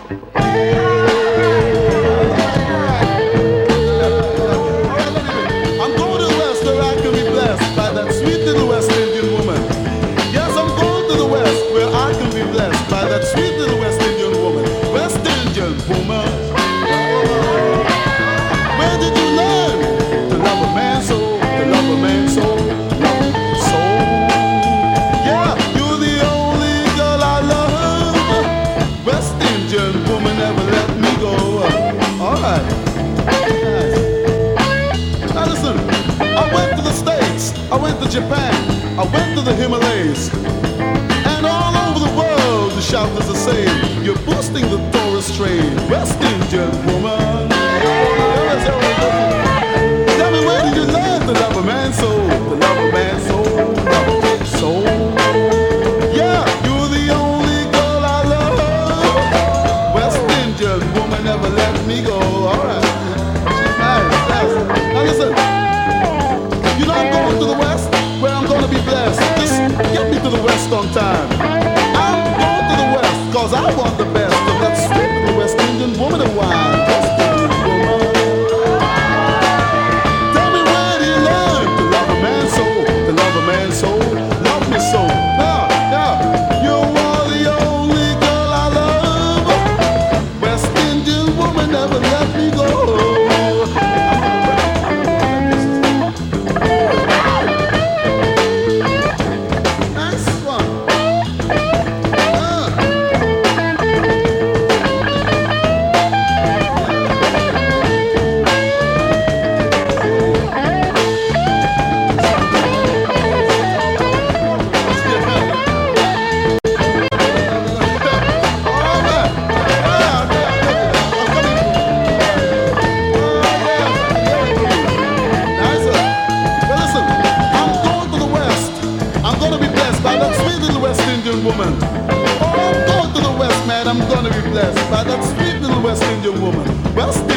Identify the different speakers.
Speaker 1: I'm going to the West where I can be blessed by that sweet little West Indian woman. Yes, I'm going to the West where I can be blessed by that sweet little West Indian woman. West Indian woman. Where did you learn to love a man so, to love a man so, love a man so? Yeah, you're the only girl I love. West Indian woman never let me go. All right. Now listen, I went to the States, I went to Japan, I went to the Himalayas, and all over the world the shout is the same. You're boosting the tourist trade, West Indian woman. Tell me, where did you learn to love a man so, to love a man so, love a man so? Yeah, you're the only girl I love. West Indian woman never let me go. All right. Now listen, you know I'm going to the West where I'm going to be blessed. Just get me to the West on time. I'm going to the West cause I want the best of that sweet little West Indian woman of wine. West Indian woman. Tell me, where do you learn to love a man so, to love a man so, love me so? Yeah, you are the only girl I love. West Indian woman never let me go. Woman. Oh, I'm going to the West, man. I'm gonna be blessed by that sweet little West Indian woman. West